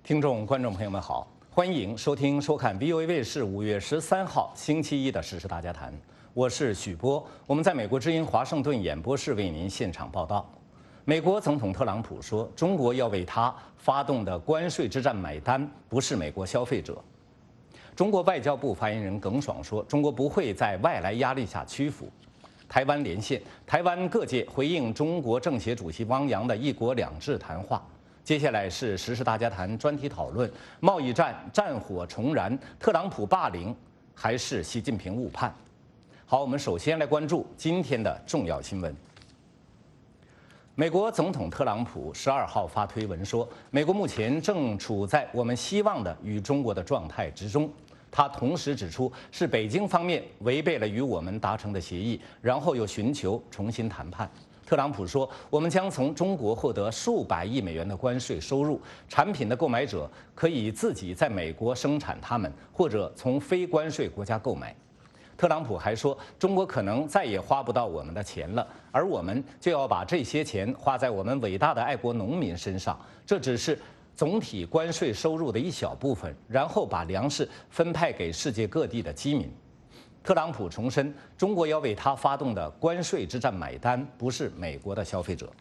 听众、观众朋友们好，欢迎收听、收看 VOA 卫视5月13号星期一的《时事大家谈》，我是许波，我们在美国之音华盛顿演播室为您现场报道。美国总统特朗普说，中国要为他发动的关税之战买单，不是美国消费者。中国外交部发言人耿爽说，中国不会在外来压力下屈服。台湾连线，台湾各界回应中国政协主席汪洋的一国两制谈话。接下来是时事大家谈专题讨论：贸易战战火重燃，特朗普霸凌还是习近平误判？好，我们首先来关注今天的重要新闻。美国总统特朗普12号发推文说，美国目前正处在我们希望的与中国的状态之中。他同时指出，是北京方面违背了与我们达成的协议，然后又寻求重新谈判。特朗普说，我们将从中国获得数百亿美元的关税收入，产品的购买者可以自己在美国生产它们，或者从非关税国家购买。特朗普还说，中国可能再也花不到我们的钱了，而我们就要把这些钱花在我们伟大的爱国农民身上。这只是总体关税收入的一小部分，然后把粮食分派给世界各地的饥民。特朗普重申，中国要为他发动的关税之战买单，不是美国的消费者。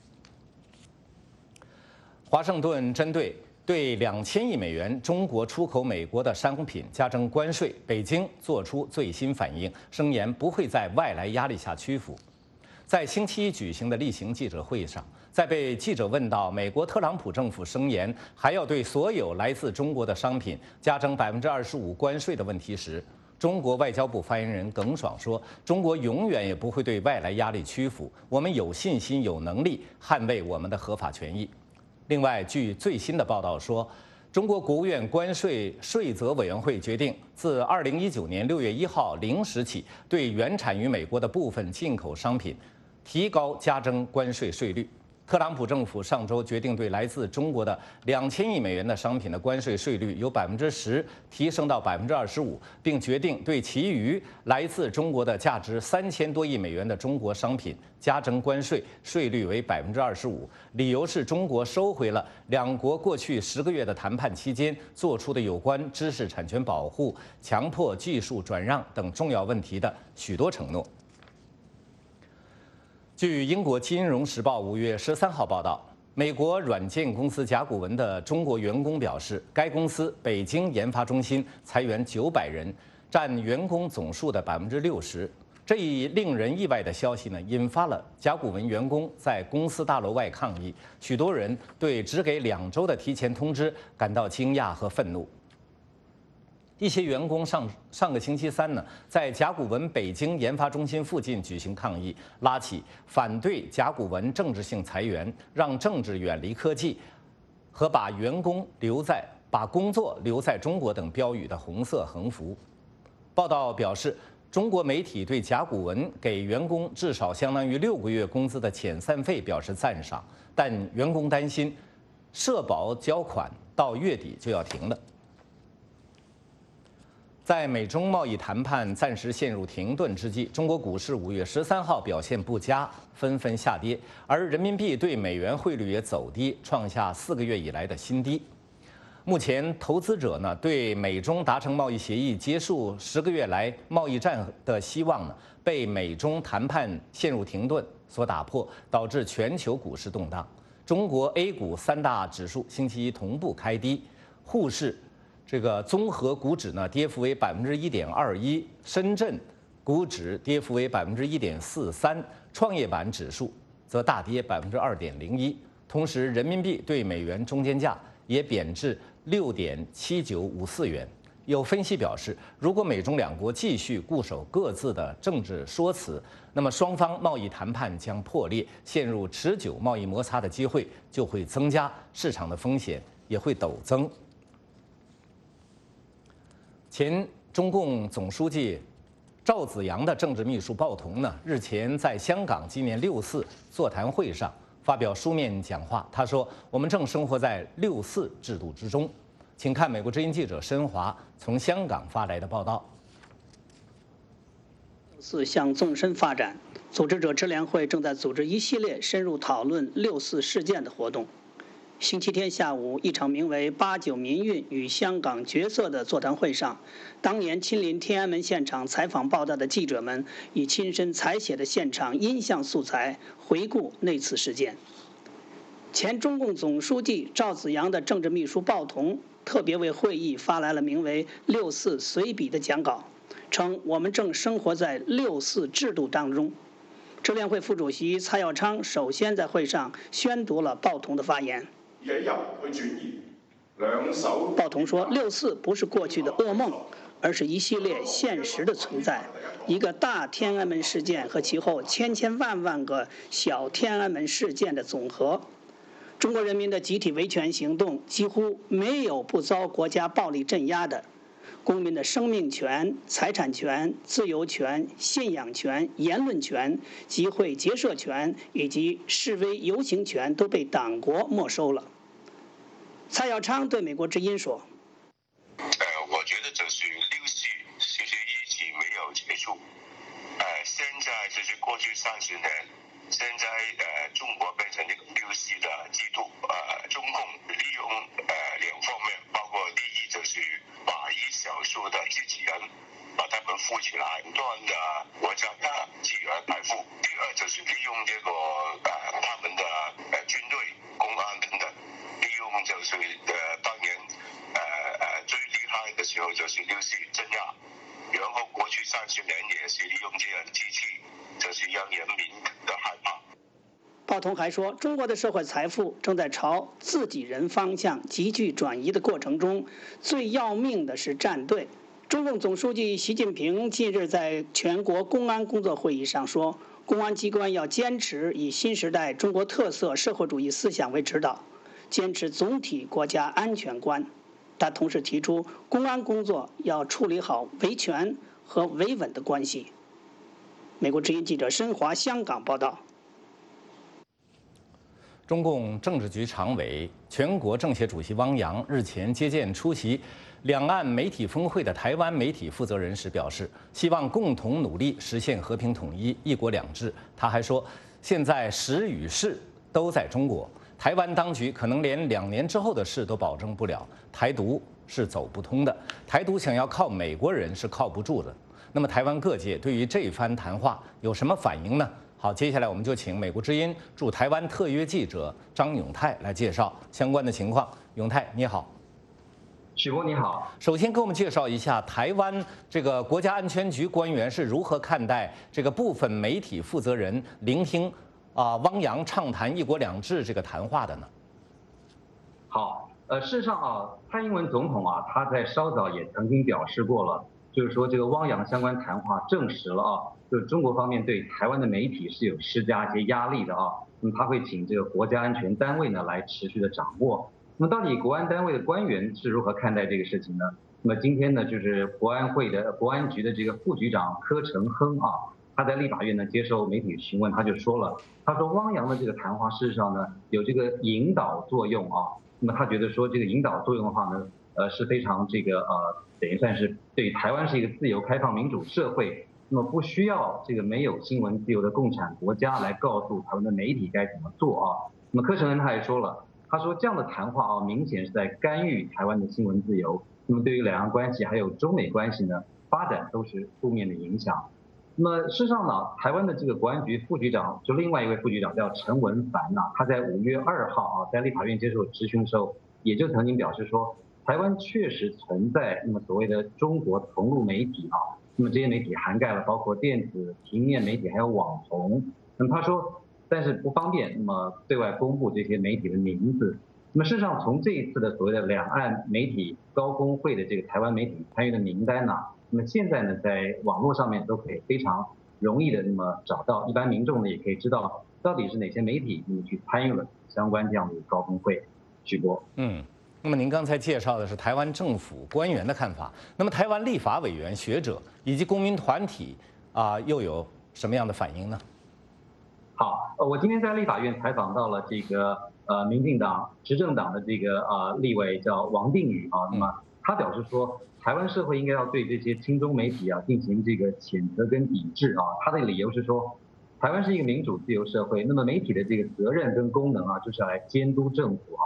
华盛顿针对2000亿美元中国出口美国的商品加征关税，北京做出最新反应，声言不会在外来压力下屈服。在星期一举行的例行记者会上，在被记者问到美国特朗普政府声言还要对所有来自中国的商品加征25%关税的问题时，中国外交部发言人耿爽说：“中国永远也不会对外来压力屈服，我们有信心、有能力捍卫我们的合法权益。”另外，据最新的报道说，中国国务院关税税则委员会决定，自2019年6月1号0时起，对原产于美国的部分进口商品提高加征关税税率。特朗普政府上周决定对来自中国的2000亿美元的商品的关税税率由10%提升到25%，并决定对其余来自中国的价值3000多亿美元的中国商品加征关税，税率为25%。理由是中国收回了两国过去10个月的谈判期间做出的有关知识产权保护、强迫技术转让等重要问题的许多承诺。据英国《金融时报》5月13号报道，美国软件公司甲骨文的中国员工表示，该公司北京研发中心裁员900人，占员工总数的60%。这一令人意外的消息呢，引发了甲骨文员工在公司大楼外抗议，许多人对只给2周的提前通知感到惊讶和愤怒。一些员工上个星期三呢，在甲骨文北京研发中心附近举行抗议，拉起反对甲骨文政治性裁员、让政治远离科技和把工作留在中国等标语的红色横幅。报道表示，中国媒体对甲骨文给员工至少相当于6个月工资的遣散费表示赞赏，但员工担心社保缴款到月底就要停了。在美中贸易谈判暂时陷入停顿之际，中国股市5月13号表现不佳，纷纷下跌，而人民币对美元汇率也走低，创下4个月以来的新低。目前，投资者呢对美中达成贸易协议、结束10个月来贸易战的希望呢，被美中谈判陷入停顿所打破，导致全球股市动荡。中国 A 股3大指数星期一同步开低，沪市综合股指呢跌幅为1.21%，深圳股指跌幅为1.43%，创业板指数则大跌2.01%。同时，人民币对美元中间价也贬至6.7954元。有分析表示，如果美中两国继续固守各自的政治说辞，那么双方贸易谈判将破裂，陷入持久贸易摩擦的机会就会增加，市场的风险也会陡增。前中共总书记赵紫阳的政治秘书鲍彤呢，日前在香港纪念6·4座谈会上发表书面讲话。他说：“我们正生活在6·4制度之中。”请看美国之音记者申华从香港发来的报道。 6·4向纵深发展，组织者支联会正在组织一系列深入讨论6·4事件的活动。 星期天下午，一场名为“八九民运与香港角色”的座谈会上，当年亲临天安门现场采访报道的记者们以亲身采写的现场音像素材回顾那次事件。前中共总书记赵紫阳的政治秘书鲍同特别为会议发来了名为“六四随笔”的讲稿，称我们正生活在六四制度当中。支联会副主席蔡耀昌首先在会上宣读了鲍同的发言。鲍同说，6·4不是过去的噩梦，而是一系列现实的存在，一个大天安门事件和其后千千万万个小天安门事件的总和。中国人民的集体维权行动几乎没有不遭国家暴力镇压的，公民的生命权、财产权、自由权、信仰权、言论权、集会结社权以及示威游行权都被党国没收了。蔡耀昌对美国之音说：“ 我觉得就是6·4其实一直没有结束。现在就是过去30年，现在中国变成一个6·4的制度。中共利用两方面，包括第一就是把一少数的自己人把他们富起来，不断的国家的资源财富；第二就是利用这个他们的军队、公安等等。就是当年最厉害的时候就是6·4镇压，然后过去30年也是利用这样的机器，就是让人民的害怕。” 鲍同还说，中国的社会财富正在朝自己人方向急剧转移的过程中，最要命的是站队。中共总书记习近平近日在全国公安工作会议上说，公安机关要坚持以新时代中国特色社会主义思想为指导，坚持总体国家安全观。他同时提出，公安工作要处理好维权和维稳的关系。美国之音记者申华香港报道。 中共政治局常委、全国政协主席汪洋日前接见出席两岸媒体峰会的台湾媒体负责人时表示，希望共同努力实现和平统一、一国两制。他还说，现在时与势都在中国。台湾当局可能连2年之后的事都保证不了，台独是走不通的，台独想要靠美国人是靠不住的。那么台湾各界对于这番谈话有什么反应呢？好，接下来我们就请美国之音驻台湾特约记者张永泰来介绍相关的情况。永泰，你好。 许波你好。 首先给我们介绍一下台湾这个国家安全局官员是如何看待这个部分媒体负责人聆听汪洋畅谈一国两制这个谈话的呢？ 好，事实上蔡英文总统他在稍早也曾经表示过了，就是说这个汪洋相关谈话证实了就是中国方面对台湾的媒体是有施加一些压力的那么他会请这个国家安全单位呢来持续的掌握。那么到底国安单位的官员是如何看待这个事情呢？那么今天呢，就是国安局的这个副局长柯成亨他在立法院呢接受媒体询问，他就说了，他说汪洋的这个谈话事实上呢有这个引导作用那么他觉得说这个引导作用的话呢，是非常这个等于算是对台湾是一个自由开放民主社会，那么不需要这个没有新闻自由的共产国家来告诉台湾的媒体该怎么做那么柯成恩他还说了，他说这样的谈话明显是在干预台湾的新闻自由，那么对于两岸关系还有中美关系呢发展都是负面的影响。那么事实上呢，台湾的这个国安局副局长，就另外一位副局长叫陈文凡他在5月2号在立法院接受质询的时候，也就曾经表示说，台湾确实存在那么所谓的中国同路媒体那么这些媒体涵盖了包括电子、平面媒体还有网红。那么他说，但是不方便那么对外公布这些媒体的名字。那么事实上，从这一次的所谓的两岸媒体高峰会的这个台湾媒体参与的名单那么现在呢，在网络上面都可以非常容易的那么找到，一般民众呢也可以知道到底是哪些媒体那么去参与了相关这样的高峰会。许波， 那么您刚才介绍的是台湾政府官员的看法，那么台湾立法委员、学者以及公民团体又有什么样的反应呢？ 好，我今天在立法院采访到了这个民进党执政党的这个立委叫王定宇那么他表示说，台湾社会应该要对这些亲中媒体进行这个谴责跟抵制他的理由是说，台湾是一个民主自由社会，那么媒体的这个责任跟功能就是要来监督政府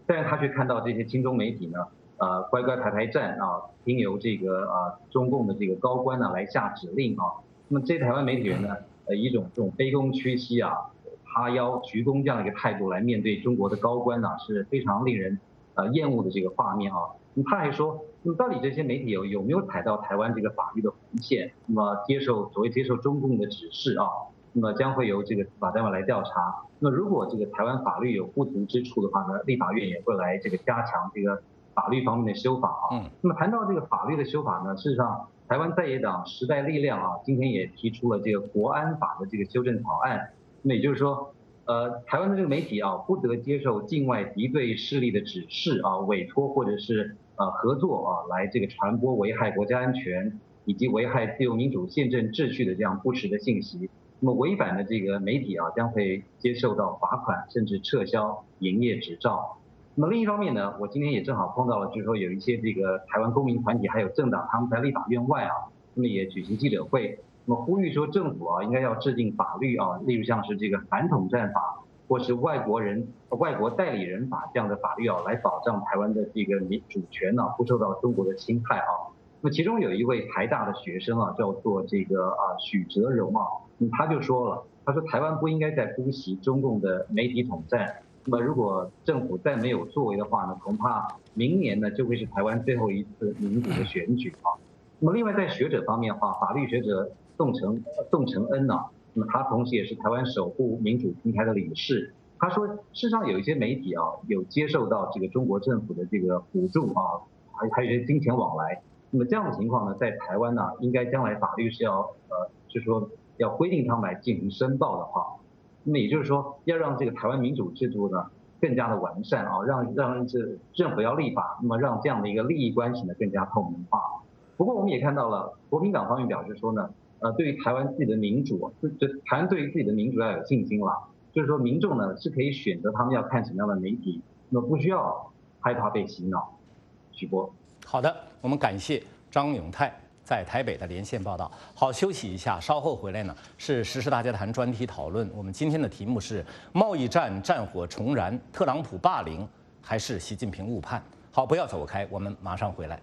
但是他却看到这些亲中媒体呢，乖乖排站啊，听由这个中共的这个高官呢来下指令啊。那么这些台湾媒体人呢，以一种这种卑躬屈膝啊、哈腰鞠躬这样一个态度来面对中国的高官呢，是非常令人厌恶的这个画面啊。那么他还说，那么到底这些媒体有没有踩到台湾这个法律的红线？那么接受中共的指示啊，那么将会由这个司法单位来调查。那如果这个台湾法律有不足之处的话呢，立法院也会来这个加强这个法律方面的修法啊。那么谈到这个法律的修法呢，事实上台湾在野党时代力量啊，今天也提出了这个国安法的这个修正草案。那么也就是说，台湾的这个媒体啊，不得接受境外敌对势力的指示啊、委托或者是合作啊，来这个传播危害国家安全以及危害自由民主宪政秩序的这样不实的信息。那么违反的这个媒体啊，将会接受到罚款，甚至撤销营业执照。那么另一方面呢，我今天也正好碰到了，就是说有一些这个台湾公民团体还有政党，他们在立法院外啊，那么也举行记者会，那么呼吁说政府啊应该要制定法律啊，例如像是这个反统战法，或是外国代理人法这样的法律啊，来保障台湾的这个主权呢，不受到中国的侵害啊。那么其中有一位台大的学生啊，叫做这个许哲荣啊，他就说了，他说台湾不应该再姑息中共的媒体统战。那么如果政府再没有作为的话呢，恐怕明年呢就会是台湾最后一次民主的选举啊。那么另外在学者方面的话，法律学者宋承恩呢，那么他同时也是台湾守护民主平台的理事。他说，事实上有一些媒体啊，有接受到这个中国政府的这个补助啊，还有一些金钱往来。那么这样的情况呢，在台湾呢，应该将来法律是要就是说要规定他们来进行申报的话，那么也就是说要让这个台湾民主制度呢更加的完善啊，让这政府要立法，那么让这样的一个利益关系呢更加透明化。不过我们也看到了国民党方面表示说呢，对于台湾自己的民主，台湾对于自己的民主要有信心了，就是说民众呢是可以选择他们要看什么样的媒体，那么不需要害怕被洗脑。许波。 好的，我们感谢张永泰在台北的连线报道。好，休息一下，稍后回来呢是时事大家谈专题讨论。我们今天的题目是贸易战战火重燃，特朗普霸凌还是习近平误判？好，不要走开，我们马上回来。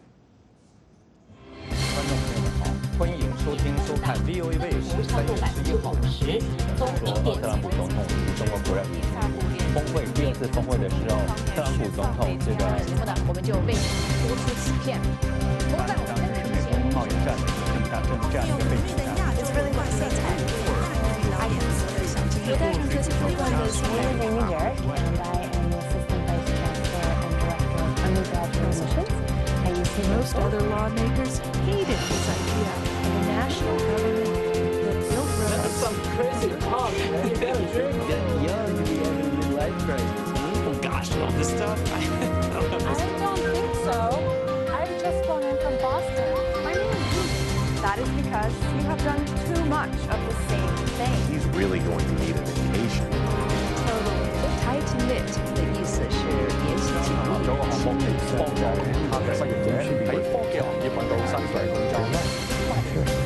观众朋友们好，欢迎收听收看 VOA 卫视3月11号说特朗普总统与中国国人峰会第二次峰会的时候，特朗普总统这个节目呢，我们就为您播出此片。从在我们的美国贸易战这样一个背景下。 我在科技部管的是 Amy Garrett, and I am the Assistant Vice Chancellor and Director of Undergraduate Admissions. I used to Most other lawmakers hated this idea of a national government that built roads. That's some crazy talk, man. You gotta drink. Young to be having a midlife crisis. Oh gosh, all this stuff. I don't think so. I've just flown in from Boston. My name is Judy. That is because you have done too much of the same thing. He's really going to need a vacation. Totally. Tight-knit 的意思是联系紧密。 做個項目嚟幫助他嘅失業者喺科技行業揾到新嘅工作。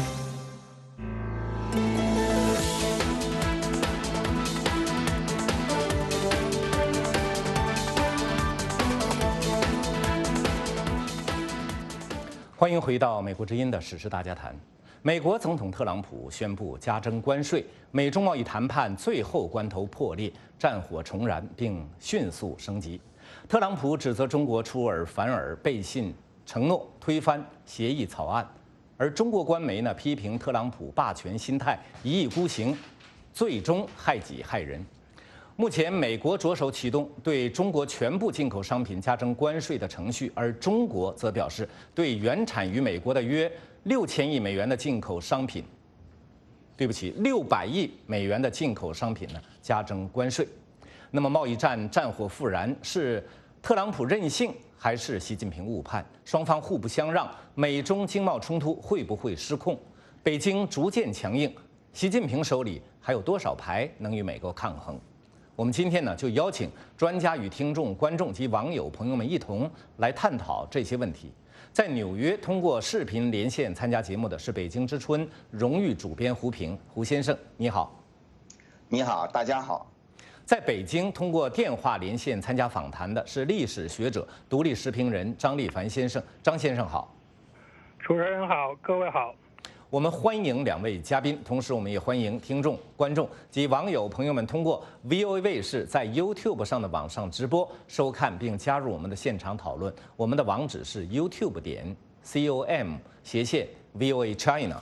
欢迎回到美国之音的时事大家谈。美国总统特朗普宣布加征关税，美中贸易谈判最后关头破裂，战火重燃，并迅速升级。特朗普指责中国出尔反尔，背信承诺，推翻协议草案。而中国官媒呢批评特朗普霸权心态，一意孤行，最终害己害人。目前，美国着手启动对中国全部进口商品加征关税的程序，而中国则表示对原产于美国的约6000亿美元的进口商品，对不起，600亿美元的进口商品呢加征关税。那么，贸易战战火复燃，是特朗普任性还是习近平误判？双方互不相让，美中经贸冲突会不会失控？北京逐渐强硬，习近平手里还有多少牌能与美国抗衡？我们今天呢，就邀请专家与听众、观众及网友朋友们一同来探讨这些问题。在纽约通过视频连线参加节目的是北京之春荣誉主编胡平，胡先生，你好。 你好，大家好。 在北京通过电话连线参加访谈的是历史学者、独立时评人张立凡先生。张先生好。 主持人好，各位好。 我们欢迎两位嘉宾，同时我们也欢迎听众、观众及网友朋友们通过 VOA 卫视在 YouTube 上的网上直播收看并加入我们的现场讨论。我们的网址是 YouTube.com/VOA China。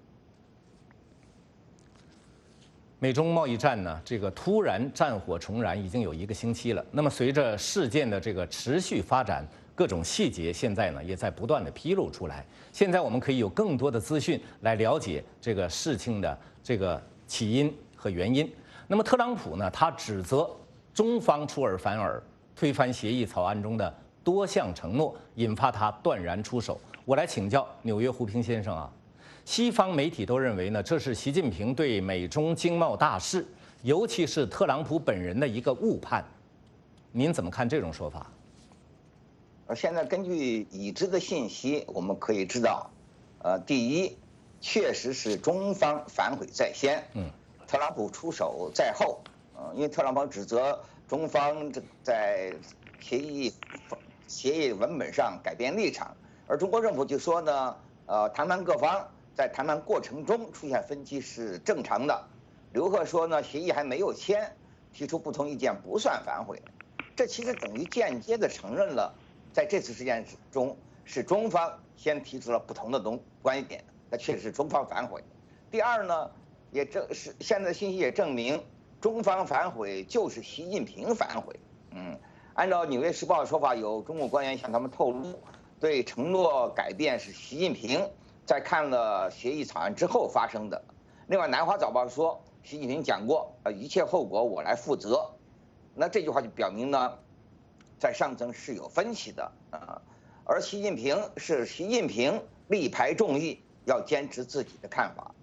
美中贸易战呢，这个突然战火重燃已经有1个星期了。那么随着事件的这个持续发展，各种细节现在呢也在不断的披露出来。现在我们可以有更多的资讯来了解这个事情的这个起因和原因。那么特朗普呢，他指责中方出尔反尔，推翻协议草案中的多项承诺，引发他断然出手。我来请教纽约胡平先生啊。西方媒体都认为呢，这是习近平对美中经贸大事，尤其是特朗普本人的一个误判。您怎么看这种说法？ 现在根据已知的信息，我们可以知道，第一，确实是中方反悔在先，特朗普出手在后，因为特朗普指责中方在协议文本上改变立场，而中国政府就说呢，谈判各方在谈判过程中出现分歧是正常的。刘鹤说呢，协议还没有签，提出不同意见不算反悔，这其实等于间接的承认了，在这次事件中是中方先提出了不同的观点，那确实是中方反悔。第二呢，现在信息也证明，中方反悔就是习近平反悔。按照《纽约时报》的说法，有中国官员向他们透露，对承诺改变是习近平在看了协议草案之后发生的。另外，《南华早报》说，习近平讲过，一切后果我来负责。那这句话就表明呢，在上层是有分歧的而习近平力排众议，要坚持自己的看法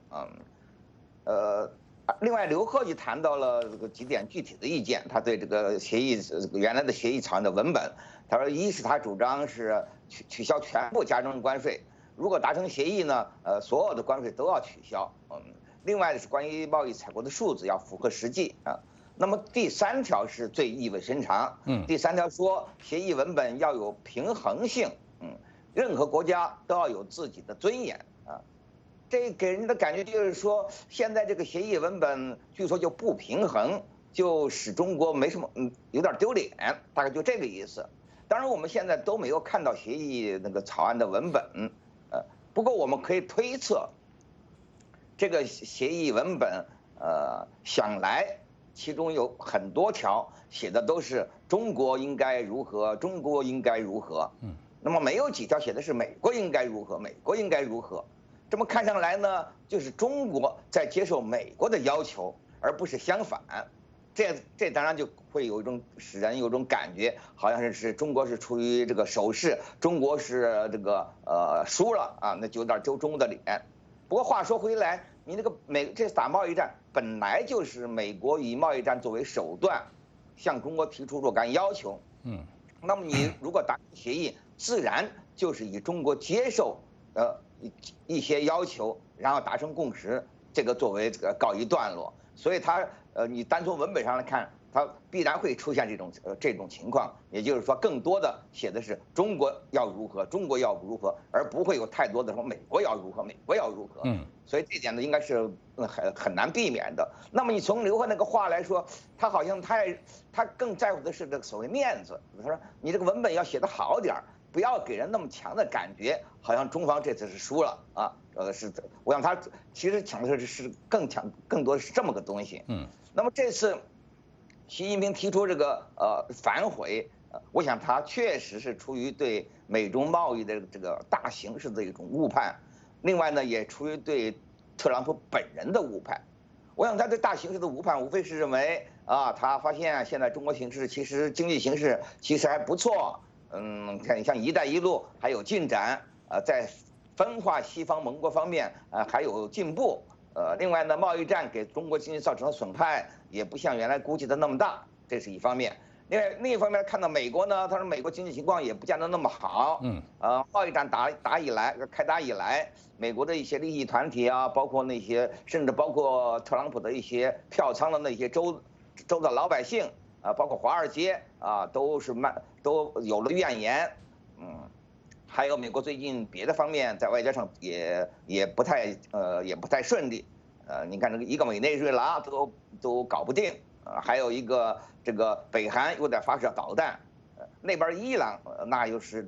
另外，刘鹤就谈到了这个几点具体的意见，他对这个原来的协议草案的文本，他说，一是他主张是取消全部加征关税，如果达成协议呢，所有的关税都要取消。另外是关于贸易采购的数字要符合实际那么第3条是最意味深长，第3条说协议文本要有平衡性，任何国家都要有自己的尊严这给人的感觉就是说，现在这个协议文本据说就不平衡，就使中国没什么有点丢脸，大概就这个意思。当然我们现在都没有看到协议那个草案的文本不过我们可以推测，这个协议文本想来其中有很多条写的都是中国应该如何，中国应该如何那么没有几条写的是美国应该如何，美国应该如何。这么看上来呢，就是中国在接受美国的要求，而不是相反。这当然就会使人有一种感觉，好像是中国是处于这个守势，中国是这个输了那就有点丢中国的脸。不过话说回来，你这个这打贸易战本来就是美国以贸易战作为手段，向中国提出若干要求。那么你如果达成协议，自然就是以中国接受一些要求，然后达成共识，这个作为这个告一段落。所以你单从文本上来看，它必然会出现这种情况，也就是说，更多的写的是中国要如何，中国要如何，而不会有太多的说美国要如何，美国要如何。所以这点呢，应该是很难避免的。那么你从刘鹤那个话来说，他好像他更在乎的是这个所谓面子。他说你这个文本要写得好点儿，不要给人那么强的感觉，好像中方这次是输了我想他其实强的是更多的是这么个东西。那么这次习近平提出这个反悔，我想他确实是出于对美中贸易的这个大形势的一种误判，另外呢也出于对特朗普本人的误判。我想他对大形势的误判，无非是认为他发现现在中国形势其实经济形势其实还不错。看像“一带一路”还有进展，在分化西方盟国方面还有进步。另外呢，贸易战给中国经济造成的损害也不像原来估计的那么大，这是一方面。另一方面看到美国呢，他说美国经济情况也不见得那么好。贸易战开打以来，美国的一些利益团体包括那些甚至包括特朗普的一些票仓的那些州州的老百姓包括华尔街都有了怨言，还有美国最近别的方面在外交上也不太顺利，你看一个委内瑞拉都搞不定，还有一个这个北韩又在发射导弹，那边伊朗那又是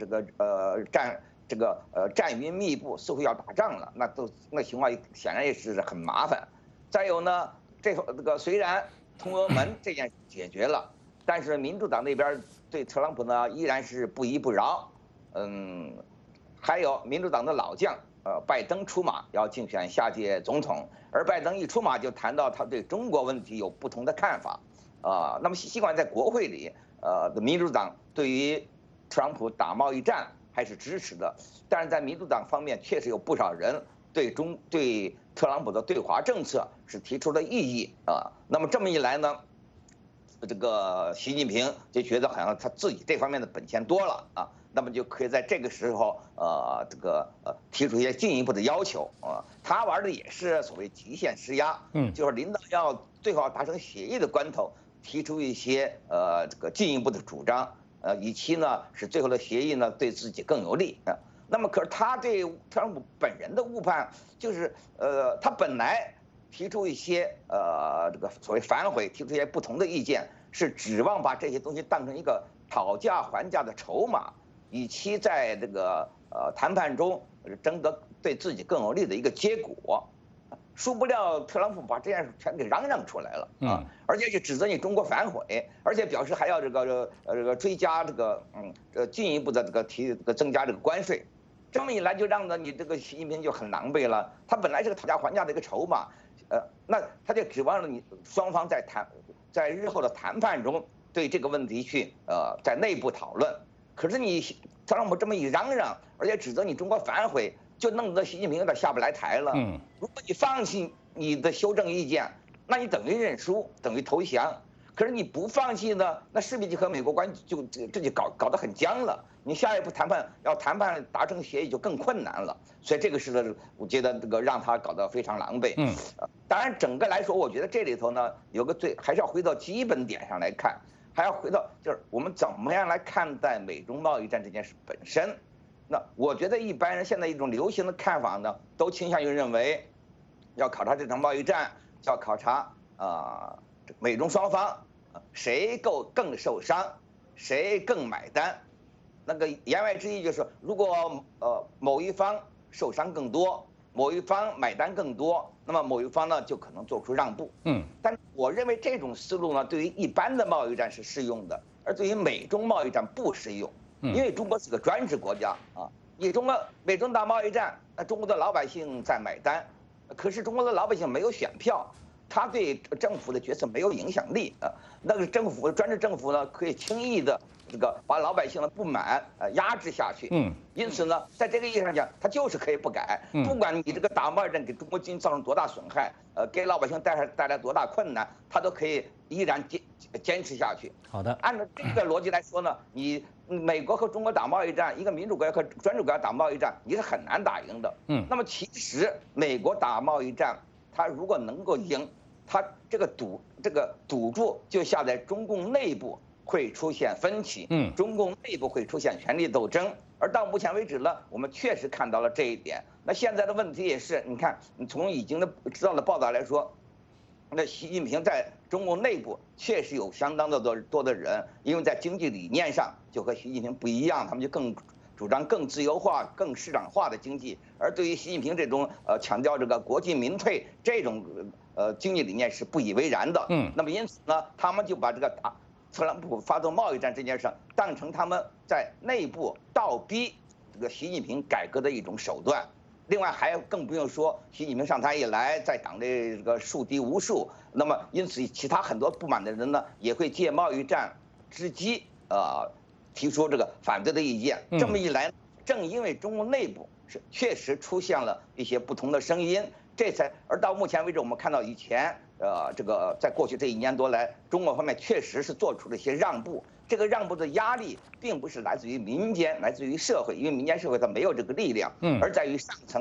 战云密布，似乎要打仗了，那情况显然也是很麻烦。再有呢，这个虽然通俄门这件事解决了，但是民主党那边对特朗普呢依然是不依不饶。还有民主党的老将拜登出马要竞选下届总统，而拜登一出马就谈到他对中国问题有不同的看法，那么尽管在国会里民主党对于特朗普打贸易战还是支持的，但是在民主党方面确实有不少人对特朗普的对华政策是提出了异议那么这么一来呢，这个习近平就觉得好像他自己这方面的本钱多了那么就可以在这个时候提出一些进一步的要求他玩的也是所谓极限施压，就是领导要最好达成协议的关头提出一些进一步的主张以期呢使最后的协议呢对自己更有利那么可是他对特朗普本人的误判就是他本来提出一些所谓反悔，提出一些不同的意见，是指望把这些东西当成一个讨价还价的筹码，以期在这个谈判中争得对自己更有利的一个结果。殊不料特朗普把这件事全给嚷出来了而且就指责你中国反悔，而且表示还要这个追加进一步的增加这个关税。这么一来就让你这个习近平就很狼狈了，他本来是个讨价还价的一个筹码，那他就指望着你双方在日后的谈判中对这个问题去在内部讨论。可是你特朗普这么一嚷，而且指责你中国反悔，就弄得习近平有点下不来台了。如果你放弃你的修正意见，那你等于认输，等于投降。可是你不放弃呢，那势必就和美国关系这就搞得很僵了。你下一步谈判达成协议就更困难了。所以这个是我觉得让他搞得非常狼狈。当然整个来说，我觉得这里头呢有个还是要回到基本点上来看，还要回到就是我们怎么样来看待美中贸易战这件事本身。那我觉得一般人现在一种流行的看法呢，都倾向于认为，要考察这场贸易战，要考察美中双方谁更受伤，谁更买单。那个言外之意就是，如果某一方受伤更多，某一方买单更多，那么某一方呢就可能做出让步。但我认为这种思路呢，对于一般的贸易战是适用的，而对于美中贸易战不适用。因为中国是个专制国家美中打贸易战，中国的老百姓在买单，可是中国的老百姓没有选票，他对政府的决策没有影响力那个专制政府呢，可以轻易的把老百姓的不满压制下去。因此呢，在这个意义上讲，他就是可以不改，不管你这个打贸易战给中国经济造成多大损害，给老百姓带来多大困难，他都可以依然坚持下去。 好的， 按照这个逻辑来说呢，你美国和中国打贸易战，一个民主国家和专制国家打贸易战，你是很难打赢的。那么其实美国打贸易战，他如果能够赢，他这个赌注就下在中共内部会出现分歧，中共内部会出现权力斗争。而到目前为止呢，我们确实看到了这一点。那现在的问题也是，你看，你从已经知道的报道来说，那习近平在中共内部确实有相当的多的人，因为在经济理念上就和习近平不一样，他们就更主张更自由化、更市场化的经济，而对于习近平这种强调这个国进民退这种经济理念是不以为然的。那么因此呢，他们就把这个特朗普发动贸易战这件事当成他们在内部倒逼这个习近平改革的一种手段。另外还更不用说，习近平上台以来，在党内这个树敌无数，那么因此其他很多不满的人呢，也会借贸易战之机，提出这个反对的意见。这么一来，正因为中国内部确实出现了一些不同的声音，而到目前为止，我们看到以前，这个在过去这1年多来，中国方面确实是做出了一些让步。这个让步的压力并不是来自于民间，来自于社会，因为民间社会它没有这个力量，而在于上层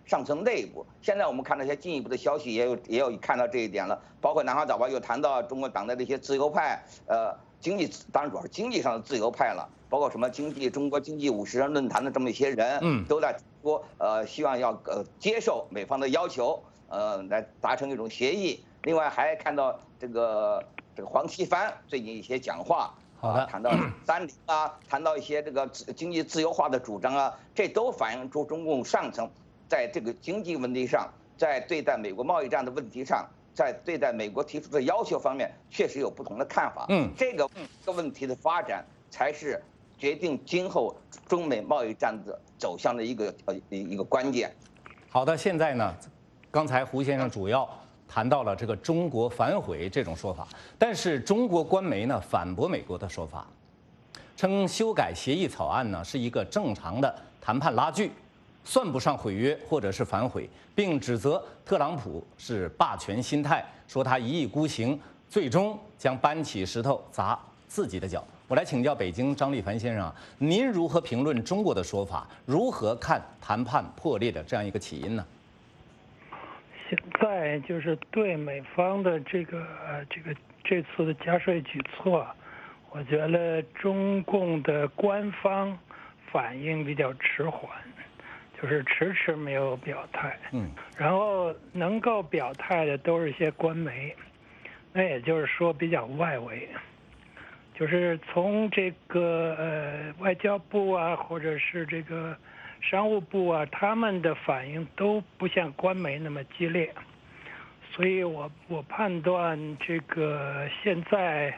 上层内部。现在我们看到一些进一步的消息，也有看到这一点了。包括南华早报又谈到中国党内的一些自由派，经济当然主要是经济上的自由派了，包括什么中国经济50人论坛的这么一些人，都在说希望要接受美方的要求，来达成一种协议。另外还看到这个黄奇帆最近一些讲话。谈到30啊，谈到一些这个经济自由化的主张啊，这都反映出中共上层在这个经济问题上，在对待美国贸易战的问题上，在对待美国提出的要求方面，确实有不同的看法。这个问题的发展才是决定今后中美贸易战的走向的一个关键。 好的，现在呢，刚才胡先生主要谈到了这个中国反悔这种说法，但是中国官媒呢反驳美国的说法，称修改协议草案呢是一个正常的谈判拉锯，算不上毁约或者是反悔，并指责特朗普是霸权心态，说他一意孤行，最终将搬起石头砸自己的脚。我来请教北京张立凡先生啊，您如何评论中国的说法？如何看谈判破裂的这样一个起因呢？ 现在就是对美方的这次的加税举措，我觉得中共的官方反应比较迟缓，就是迟没有表态。然后能够表态的都是一些官媒，那也就是说比较外围，就是从这个外交部啊，或者是这个商务部啊，他们的反应都不像官媒那么激烈，所以我判断这个现在，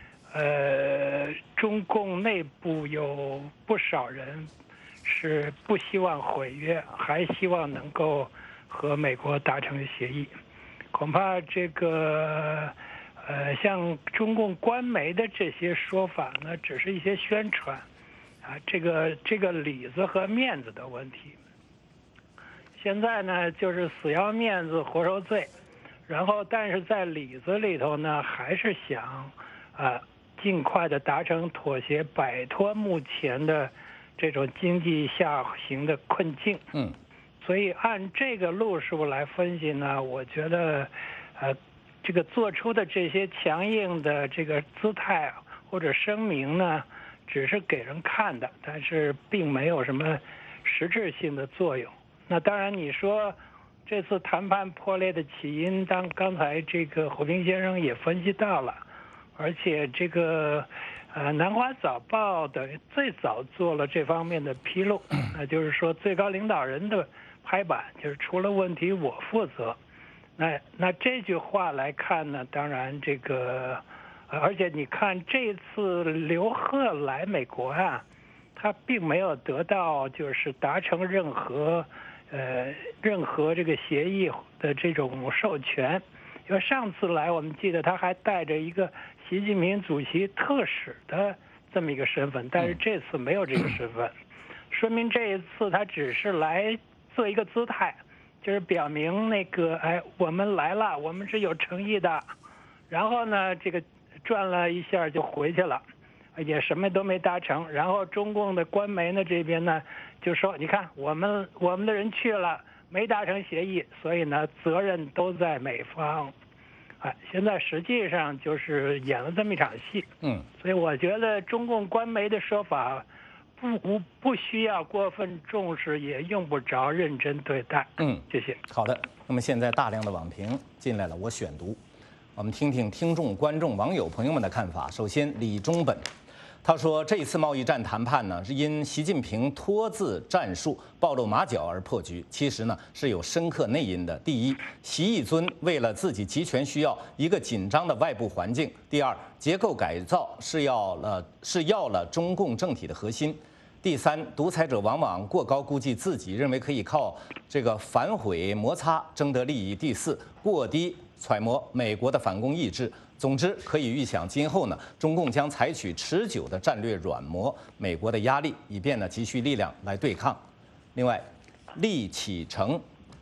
中共内部有不少人是不希望毁约，还希望能够和美国达成协议。恐怕这个像中共官媒的这些说法呢，只是一些宣传。这个里子和面子的问题，现在呢就是死要面子活受罪，然后但是在里子里头呢，还是想尽快的达成妥协，摆脱目前的这种经济下行的困境。所以按这个路数来分析呢，我觉得这个做出的这些强硬的这个姿态或者声明呢，只是给人看的，但是并没有什么实质性的作用。那当然，你说这次谈判破裂的起因，刚才这个胡平先生也分析到了，而且这个南华早报等于最早做了这方面的披露，那就是说最高领导人的拍板就是出了问题我负责。那这句话来看呢，当然这个。而且你看，这次刘鹤来美国啊，他并没有得到就是达成任何这个协议的这种授权，因为上次来我们记得他还带着一个习近平主席特使的这么一个身份，但是这次没有这个身份，说明这一次他只是来做一个姿态，就是表明那个我们来了，我们是有诚意的，然后呢这个。转了一下就回去了，也什么都没达成。然后中共的官媒呢这边呢就说，你看我们的人去了，没达成协议，所以呢责任都在美方。现在实际上就是演了这么一场戏。所以我觉得中共官媒的说法不需要过分重视，也用不着认真对待。谢谢。 好的，那么现在大量的网评进来了，我选读。我们听听听众、观众、网友朋友们的看法。首先，李中本，他说，这次贸易战谈判呢，是因习近平拖字战术暴露马脚而破局。其实呢，是有深刻内因的。第一，习一尊为了自己集权需要一个紧张的外部环境；第二，结构改造是要了中共政体的核心；第三，独裁者往往过高估计自己，认为可以靠这个反悔摩擦争得利益；第四，过低揣摩美国的反攻意志。总之，可以预想，今后呢，中共将采取持久的战略软磨美国的压力，以便呢积蓄力量来对抗。另外，厉启成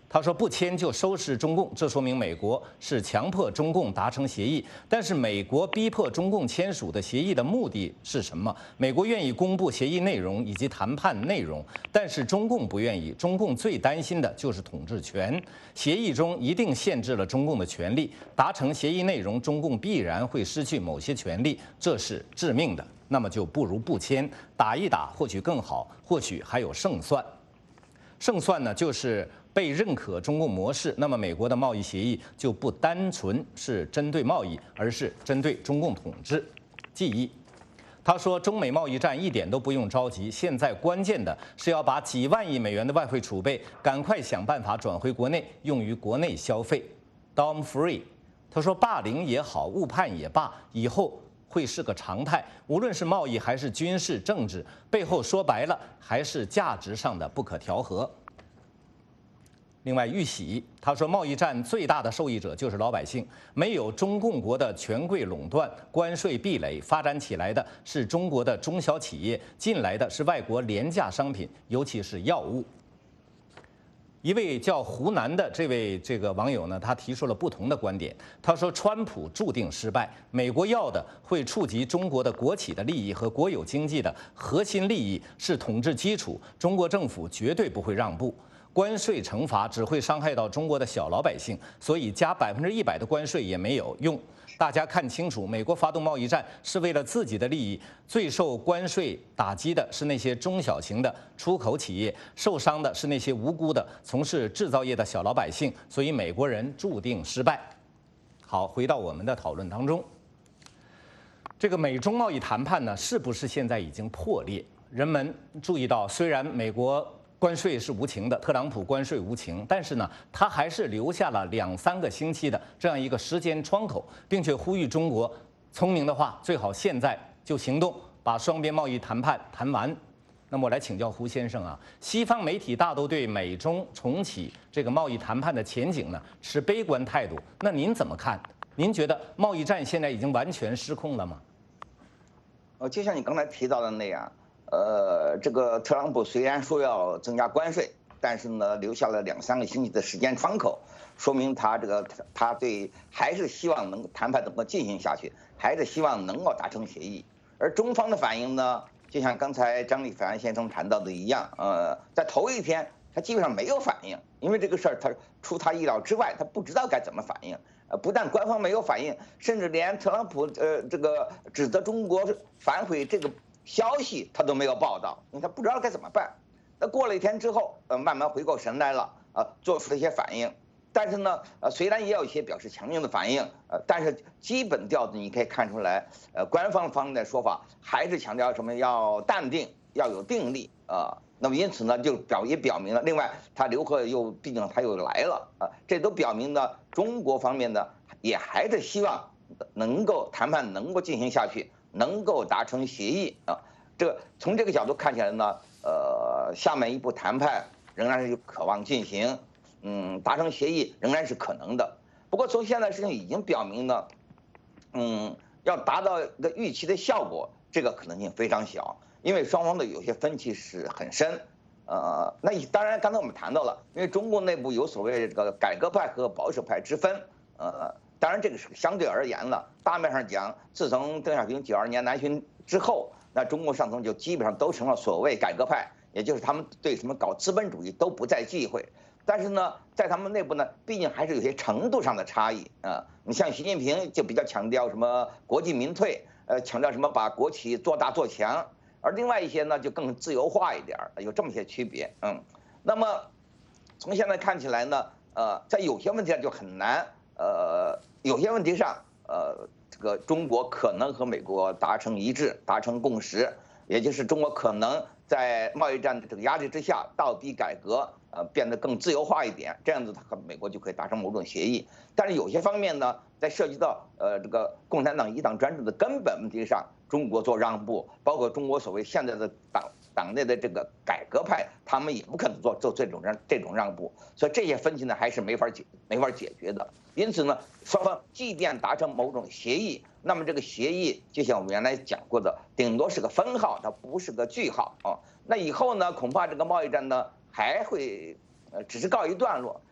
他说不签就收拾中共，这说明美国是强迫中共达成协议。但是美国逼迫中共签署的协议的目的是什么？美国愿意公布协议内容以及谈判内容，但是中共不愿意。中共最担心的就是统治权，协议中一定限制了中共的权利。达成协议内容，中共必然会失去某些权利，这是致命的。那么就不如不签，打一打或许更好，或许还有胜算。胜算呢，就是被认可中共模式，那么美国的贸易协议就不单纯是针对贸易，而是针对中共统治。记忆，他说中美贸易战一点都不用着急，现在关键的是要把几万亿美元的外汇储备赶快想办法转回国内，用于国内消费。Dom Free， 他说霸凌也好，误判也罢，以后会是个常态，无论是贸易还是军事政治，背后说白了还是价值上的不可调和。另外，玉玺他说，贸易战最大的受益者就是老百姓，没有中共国的权贵垄断、关税壁垒，发展起来的是中国的中小企业，进来的是外国廉价商品，尤其是药物。一位叫湖南的这位网友呢，他提出了不同的观点。他说，川普注定失败，美国要的会触及中国的国企的利益和国有经济的核心利益，是统治基础，中国政府绝对不会让步。关税惩罚只会伤害到中国的小老百姓，所以加100%的关税也没有用。大家看清楚，美国发动贸易战是为了自己的利益，最受关税打击的是那些中小型的出口企业，受伤的是那些无辜的从事制造业的小老百姓，所以美国人注定失败。好，回到我们的讨论当中，这个美中贸易谈判呢，是不是现在已经破裂？人们注意到，虽然美国关税是无情的，特朗普关税无情，但是呢，他还是留下了2-3个星期的这样一个时间窗口，并且呼吁中国，聪明的话最好现在就行动，把双边贸易谈判谈完。那么我来请教胡先生啊，西方媒体大都对美中重启这个贸易谈判的前景呢持悲观态度，那您怎么看？您觉得贸易战现在已经完全失控了吗？ 就像你刚才提到的那样。这个特朗普虽然说要增加关税，但是呢，留下了2-3个星期的时间窗口，说明他对还是希望谈判能够进行下去，还是希望能够达成协议。而中方的反应呢，就像刚才张立凡先生谈到的一样，在头一天他基本上没有反应，因为这个事儿他出他意料之外，他不知道该怎么反应。不但官方没有反应，甚至连特朗普这个指责中国反悔这个消息他都没有报道，因为他不知道该怎么办。那过了1天之后，慢慢回过神来了，做出了一些反应。但是呢，虽然也有一些表示强硬的反应，但是基本调子你可以看出来，官方方面的说法还是强调什么要淡定，要有定力啊。那么因此呢，也表明了，另外他刘鹤毕竟他又来了啊，这都表明呢，中国方面呢也还是希望能够谈判能够进行下去。能够达成协议啊，从这个角度看起来呢，下面一步谈判仍然是渴望进行，达成协议仍然是可能的。不过从现在事情已经表明呢，要达到一个预期的效果，这个可能性非常小，因为双方的有些分歧是很深。那当然刚才我们谈到了，因为中国内部有所谓这个改革派和保守派之分，当然，这个是相对而言了。大面上讲，自从邓小平92年南巡之后，那中国上层就基本上都成了所谓改革派，也就是他们对什么搞资本主义都不再忌讳。但是呢，在他们内部呢，毕竟还是有些程度上的差异啊。你像习近平就比较强调什么国进民退，强调什么把国企做大做强，而另外一些呢就更自由化一点，有这么些区别。那么从现在看起来呢，在有些问题上就很难。有些问题上，这个中国可能和美国达成一致、达成共识，也就是中国可能在贸易战的这个压力之下倒逼改革，变得更自由化一点，这样子它和美国就可以达成某种协议。但是有些方面呢，在涉及到这个共产党一党专制的根本问题上，中国做让步，包括中国所谓现在的党内的这个改革派，他们也不可能做这种让步，所以这些分歧呢还是没法解决的。因此呢，双方即便达成某种协议，那么这个协议就像我们原来讲过的，顶多是个分号，它不是个句号啊。那以后呢，恐怕这个贸易战呢还会只是告一段落。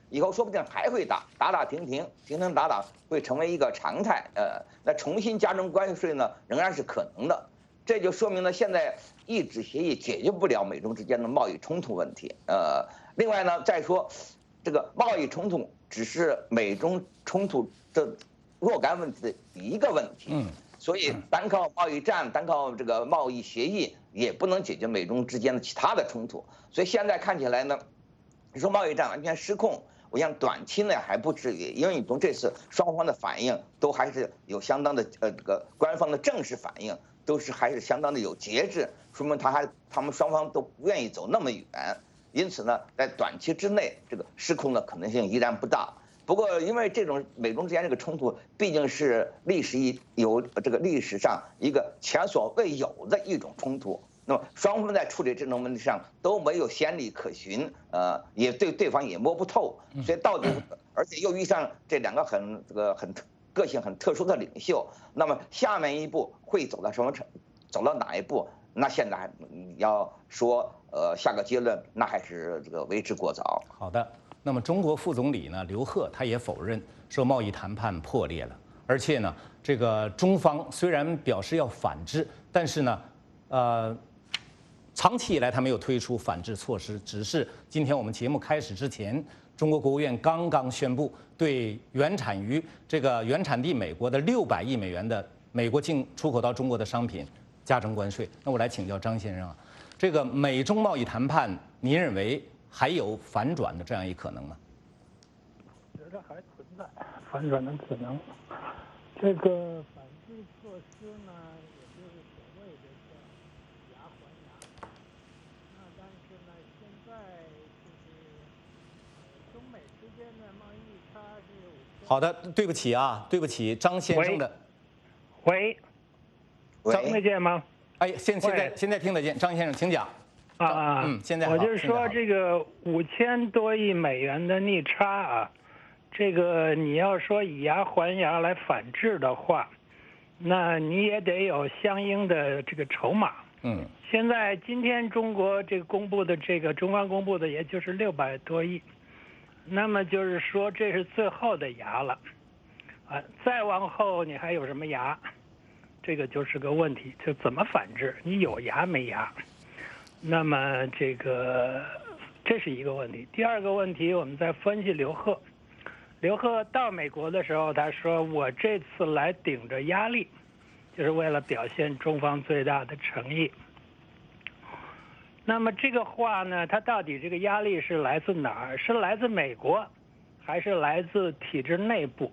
以后说不定还会打停停打，会成为一个常态。那重新加征关税呢，仍然是可能的。这就说明了现在一纸协议解决不了美中之间的贸易冲突问题。另外呢，再说这个贸易冲突只是美中冲突的若干问题的一个问题。所以单靠贸易战，单靠这个贸易协议也不能解决美中之间的其他的冲突。所以现在看起来呢，你说贸易战完全失控，我想短期内还不至于，因为你从这次双方的反应都还是有相当的这个官方的正式反应都是还是相当的有节制，说明他们双方都不愿意走那么远。因此呢，在短期之内这个失控的可能性依然不大。不过，因为这种美中之间这个冲突毕竟是历史上一个前所未有的一种冲突，那么双方在处理这种问题上都没有先例可循，也对对方也摸不透，所以到底，而且又遇上这两个很个性很特殊的领袖，那么下面一步会走到哪一步？那现在要说下个结论，那还是这个为之过早。 好的。那么中国副总理呢刘鹤他也否认说贸易谈判破裂了，而且呢，这个中方虽然表示要反制，但是呢，长期以来他没有推出反制措施，只是今天我们节目开始之前，中国国务院刚刚宣布对原产于这个原产地美国的600亿美元的美国出口到中国的商品加征关税。那我来请教张先生啊，这个美中贸易谈判，您认为还有反转的这样一可能吗？ 我觉得还存在反转的可能。这个反制措施呢，也就是所谓的叫以牙还牙。那但是呢，现在就是中美之间的贸易逆差是。 好的，对不起啊，对不起，张先生的。 喂，听得见吗？ 哎，现在听得见，张先生，请讲。现在好。 我就是说，这个5000多亿美元的逆差啊，这个你要说以牙还牙来反制的话，那你也得有相应的这个筹码。现在今天中国这个公布的中方公布的也就是600多亿，那么就是说这是最后的牙了，再往后你还有什么牙？这个就是个问题，就怎么反制？你有牙没牙？那么这是一个问题。第二个问题，我们再分析刘鹤。刘鹤到美国的时候，他说我这次来顶着压力，就是为了表现中方最大的诚意。那么这个话呢，他到底这个压力是来自哪儿？是来自美国，还是来自体制内部？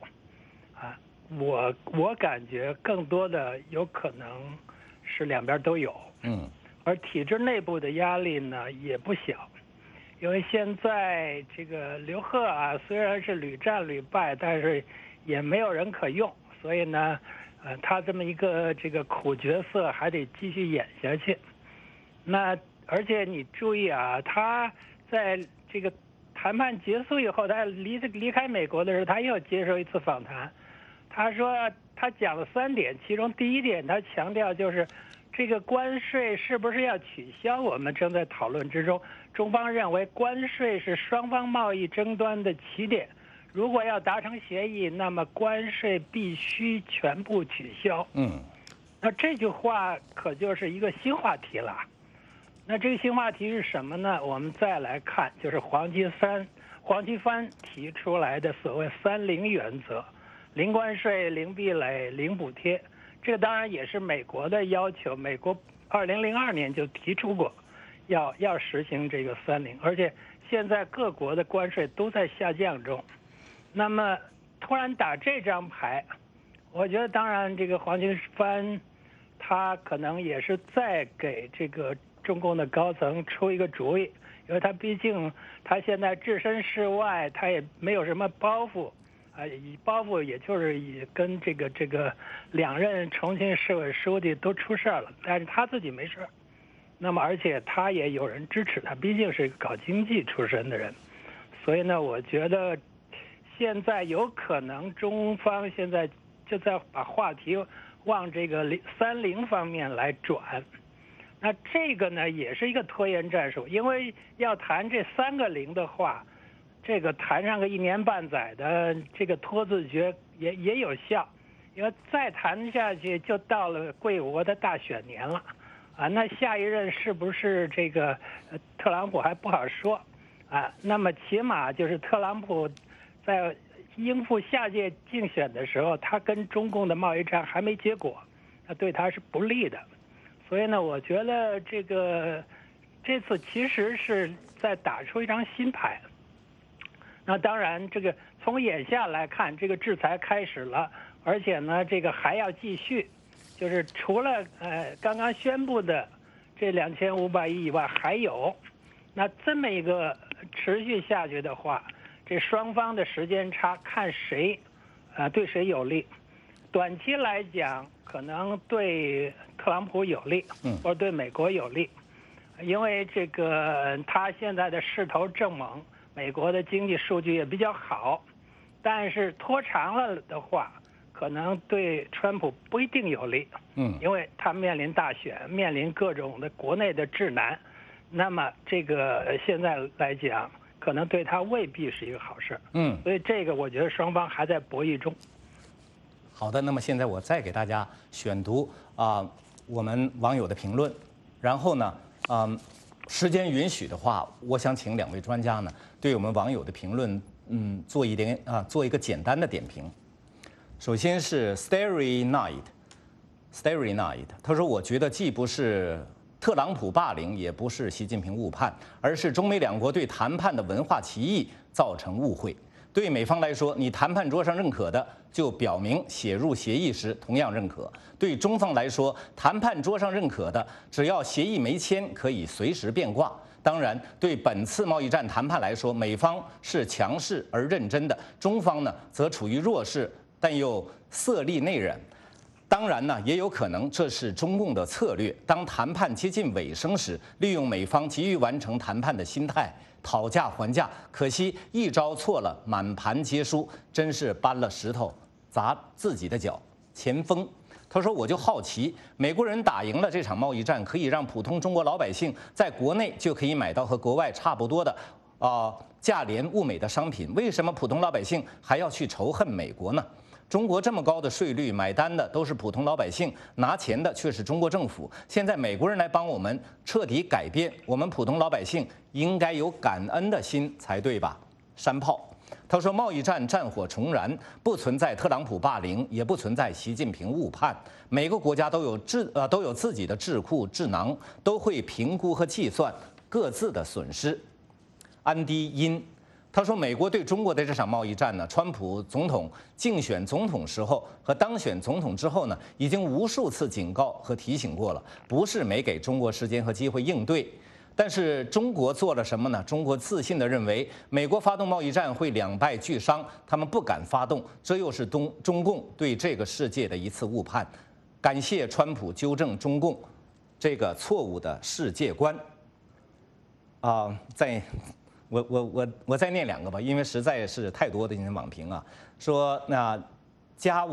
我感觉更多的有可能是两边都有。而体制内部的压力呢也不小，因为现在这个刘鹤啊，虽然是屡战屡败，但是也没有人可用，所以呢，他这么一个这个苦角色还得继续演下去。那而且你注意啊，他在这个谈判结束以后，他离开美国的时候，他又接受一次访谈，他说他讲了3点，其中第一点他强调就是。这个关税是不是要取消？我们正在讨论之中。中方认为关税是双方贸易争端的起点，如果要达成协议，那么关税必须全部取消。那这句话可就是一个新话题了。那这个新话题是什么呢？我们再来看，就是黄奇帆提出来的所谓30原则：零关税、零壁垒、零补贴。这个当然也是美国的要求，美国2002年就提出过，要实行这个30，而且现在各国的关税都在下降中。那么突然打这张牌，我觉得当然这个黄奇帆他可能也是在给这个中共的高层出一个主意，因为他毕竟他现在置身事外，他也没有什么包袱。包袱也就是跟这个2任重庆市委书记都出事了，但是他自己没事。那么而且他也有人支持他，毕竟是搞经济出身的人，所以呢，我觉得现在有可能中方现在就在把话题往这个30方面来转。那这个呢也是一个拖延战术，因为要谈这3个0的话， 这个谈上个1年半载的这个拖字诀也有效，因为再谈下去就到了贵国的大选年了，啊，那下一任是不是这个特朗普还不好说，啊，那么起码就是特朗普在应付下届竞选的时候，他跟中共的贸易战还没结果，那对他是不利的，所以呢，我觉得这次其实是在打出一张新牌。那当然，这个从眼下来看，这个制裁开始了，而且呢，这个还要继续，就是除了刚刚宣布的这2500亿以外，还有，那这么一个持续下去的话，这双方的时间差看谁，对谁有利。短期来讲，可能对特朗普有利，或者对美国有利，因为这个他现在的势头正猛。美国的经济数据也比较好，但是拖长了的话，可能对川普不一定有利。因为他面临大选，面临各种的国内的智难，那么这个现在来讲，可能对他未必是一个好事。所以这个我觉得双方还在博弈中。 好的，那么现在我再给大家选读我们网友的评论，然后呢，时间允许的话，我想请2位专家呢，对我们网友的评论，做一个简单的点评。首先是 Starry Night， 他说：“我觉得既不是特朗普霸凌，也不是习近平误判，而是中美两国对谈判的文化歧义造成误会。对美方来说，你谈判桌上认可的，就表明写入协议时同样认可；对中方来说，谈判桌上认可的，只要协议没签，可以随时变卦。当然，对本次贸易战谈判来说，美方是强势而认真的，中方呢则处于弱势，但又色厉内荏。当然呢，也有可能这是中共的策略，当谈判接近尾声时，利用美方急于完成谈判的心态，讨价还价。可惜一招错了，满盘皆输，真是搬了石头砸自己的脚。前锋他说：“我就好奇，美国人打赢了这场贸易战，可以让普通中国老百姓在国内就可以买到和国外差不多的价廉物美的商品，为什么普通老百姓还要去仇恨美国呢？中国这么高的税率，买单的都是普通老百姓，拿钱的却是中国政府。现在美国人来帮我们彻底改变，我们普通老百姓应该有感恩的心才对吧？”山炮他说：“贸易战战火重燃，不存在特朗普霸凌，也不存在习近平误判。每个国家都有自己的智库智囊，都会评估和计算各自的损失。”安迪因他说：“美国对中国的这场贸易战呢，川普总统竞选总统时候和当选总统之后呢，已经无数次警告和提醒过了，不是没给中国时间和机会应对。但是中国做了什么呢？中国自信地认为美国发动贸易战会两败俱伤，他们不敢发动，这又是中共对这个世界的一次误判。感谢川普纠正中共这个错误的世界观。”我再念2个吧，因为实在是太多的这些网评啊。说那坚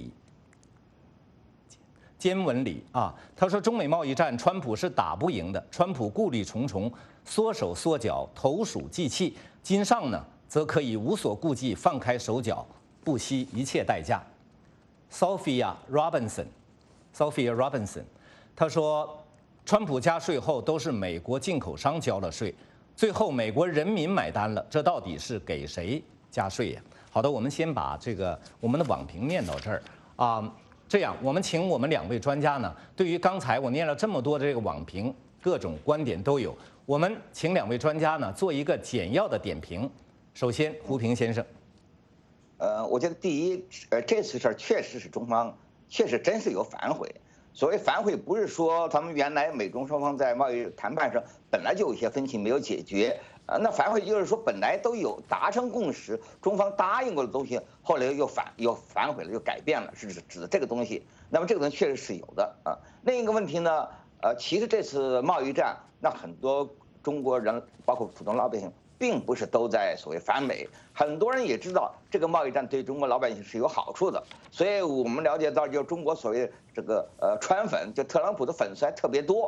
文里他说中美贸易战川普是打不赢的，川普顾虑重重，缩手缩脚，投鼠忌器。金上呢，则可以无所顾忌，放开手脚，不惜一切代价。Sophia Robinson， 他说，川普加税后都是美国进口商交了税，最后美国人民买单了，这到底是给谁加税呀？好的，我们先把我们的网评念到这儿这样，我们请我们2位专家呢，对于刚才我念了这么多的这个网评，各种观点都有。我们请2位专家呢做一个简要的点评。首先，胡平先生。 我觉得第一，这次事儿确实是中方确实真是有反悔。所谓反悔，不是说他们原来美中双方在贸易谈判上本来就有一些分歧没有解决，那反悔就是说本来都有达成共识，中方答应过的东西，后来又反悔了，又改变了，是指的这个东西。那么这个东西确实是有的啊。另一个问题呢，其实这次贸易战，那很多中国人，包括普通老百姓，并不是都在所谓反美，很多人也知道这个贸易战对中国老百姓是有好处的，所以我们了解到，就中国所谓这个川粉，就特朗普的粉丝还特别多，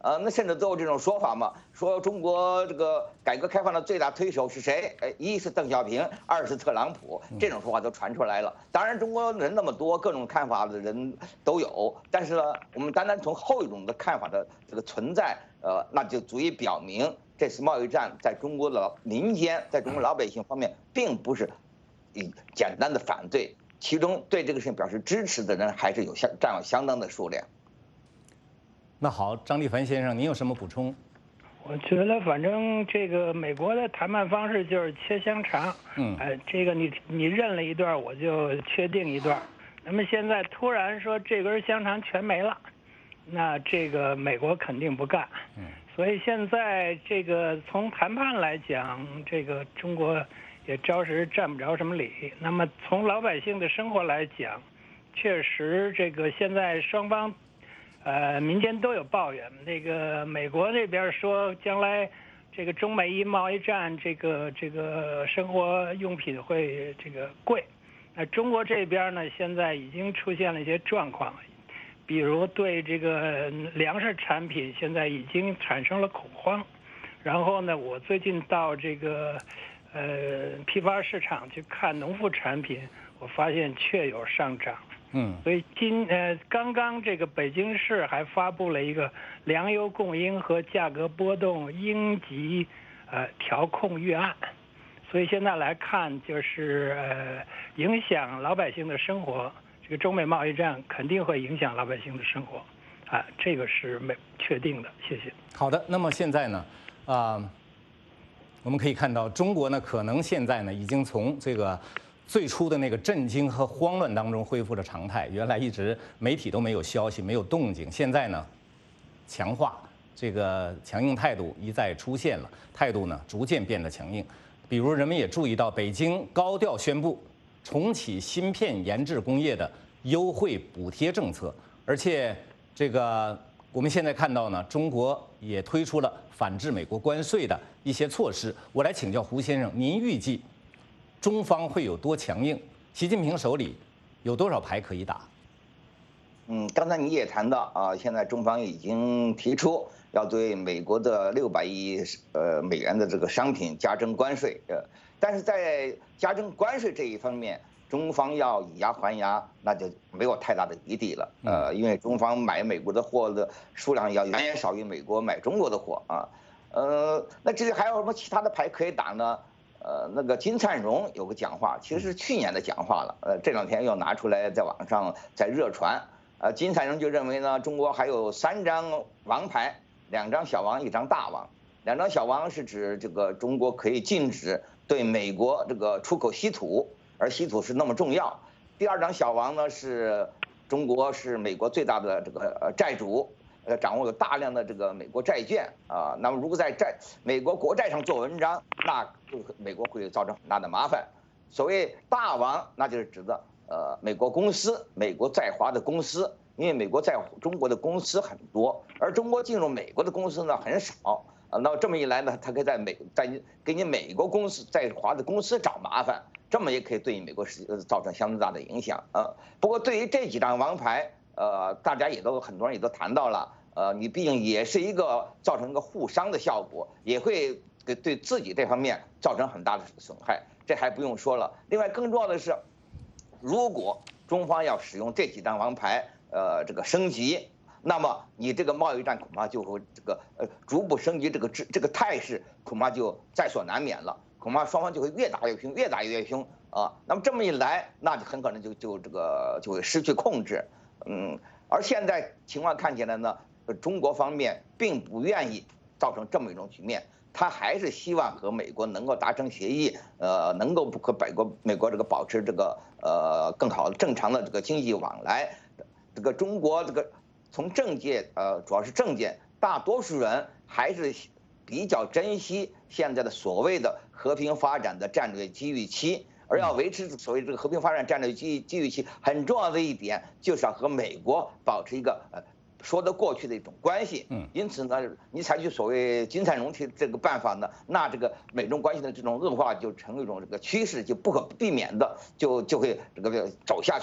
那甚至都有这种说法嘛，说中国这个改革开放的最大推手是谁？一是邓小平，二是特朗普，这种说话都传出来了。当然，中国人那么多，各种看法的人都有，但是呢，我们单单从后一种的看法的这个存在，那就足以表明这次贸易战在中国的民间，在中国老百姓方面，并不是简单的反对，其中对这个事情表示支持的人还是占有相当的数量。 那好，张立凡先生，您有什么补充？ 我觉得反正这个美国的谈判方式就是切香肠，这个你认了一段，我就确定一段。那么现在突然说这根香肠全没了，那这个美国肯定不干。所以现在这个从谈判来讲，这个中国也着实占不着什么理。那么从老百姓的生活来讲，确实这个现在双方。民间都有抱怨，那个美国那边说将来这个中美一贸易战，这个生活用品会这个贵，那中国这边呢现在已经出现了一些状况，比如对这个粮食产品现在已经产生了恐慌，然后呢，我最近到这个批发市场去看农副产品，我发现确有上涨。所以刚刚这个北京市还发布了一个粮油供应和价格波动应急调控预案，所以现在来看就是影响老百姓的生活，这个中美贸易战肯定会影响老百姓的生活，这个是确定的。谢谢。 好的，那么现在呢，我们可以看到中国呢，可能现在呢已经从这个。最初的那个震惊和慌乱当中恢复了常态，原来一直媒体都没有消息、没有动静，现在呢，强化这个强硬态度一再出现了，态度呢逐渐变得强硬。比如人们也注意到，北京高调宣布重启芯片研制工业的优惠补贴政策，而且这个我们现在看到呢，中国也推出了反制美国关税的一些措施。我来请教胡先生，您预计中方会有多强硬？习近平手里有多少牌可以打？ 刚才你也谈到啊，现在中方已经提出要对美国的600亿美元的这个商品加征关税，但是在加征关税这一方面，中方要以牙还牙，那就没有太大的余地了。因为中方买美国的货的数量要远远少于美国买中国的货啊。那至于还有什么其他的牌可以打呢？那个金灿荣有个讲话，其实是去年的讲话了，这2天又拿出来在网上在热传。金灿荣就认为呢，中国还有3张王牌，2张小王，1张大王。2张小王是指这个中国可以禁止对美国这个出口稀土，而稀土是那么重要。第2张小王呢是中国是美国最大的这个债主。掌握有大量的这个美国债券啊，那么如果在美国国债上做文章，那对美国会造成很大的麻烦。所谓大王，那就是指的美国公司，美国在华的公司，因为美国在中国的公司很多，而中国进入美国的公司呢很少啊。那么这么一来呢，他可以给你美国公司在华的公司找麻烦，这么也可以对美国造成相当大的影响啊。不过对于这几张王牌，大家很多人也都谈到了，你毕竟也是造成一个互伤的效果，也会对自己这方面造成很大的损害，这还不用说了。另外更重要的是，如果中方要使用这几张王牌，这个升级，那么你这个贸易战恐怕就会逐步升级，这个态势恐怕就在所难免了，恐怕双方就会越打越凶，越打越凶啊。那么这么一来，那就很可能就会失去控制。而现在情况看起来呢，中国方面并不愿意造成这么一种局面，他还是希望和美国能够达成协议，能够和美国这个保持这个更好的正常的这个经济往来。这个中国这个从政界主要是政界，大多数人还是比较珍惜现在的所谓的和平发展的战略机遇期。而要维持所谓这个和平发展战略机遇期，很重要的一点就是要和美国保持一个说得过去的一种关系。因此呢，你采取所谓金灿荣提这个办法呢，那这个美中关系的这种恶化就成一种这个趋势，就不可避免的就会这个走下去了。